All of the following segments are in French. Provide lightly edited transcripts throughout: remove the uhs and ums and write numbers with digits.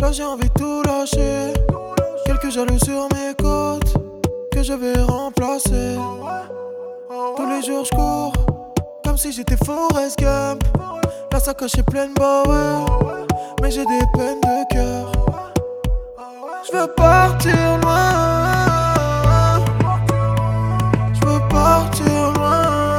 Là j'ai envie de tout lâcher. Quelques jaloux sur mes côtes que je vais remplacer. Tous les jours je cours comme si j'étais Forrest Gump. La sacoche est pleine, bah ouais, mais j'ai des peines de cœur. Je veux partir loin. Je veux partir loin.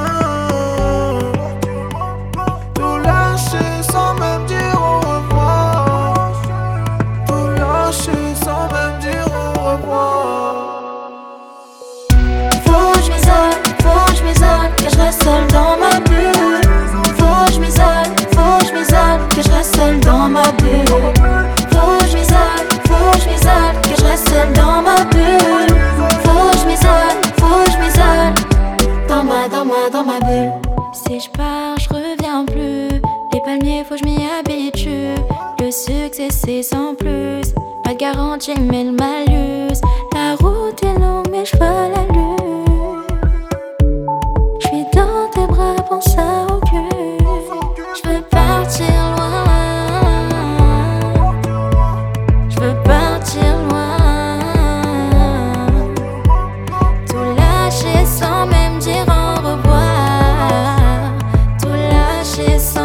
Tout lâcher sans même dire au revoir. Tout lâcher sans même dire au revoir. Faut que je m'isole, que je reste seule dans ma bulle. Faut que je m'isole, que je reste seule dans ma bulle. Faut que je m'isole, que je reste seule dans ma bulle. Faut que je m'isole, dans ma bulle. Si je pars, je reviens plus. Les palmiers, faut que je m'y habitue. Le succès c'est sans plus. Pas de garantie mais le malus. La route est longue mais je veux la lune. J'suis dans tes bras, pense à au cul. J'veux partir loin. J'veux partir loin. Tout lâcher sans même dire au revoir. Tout lâcher sans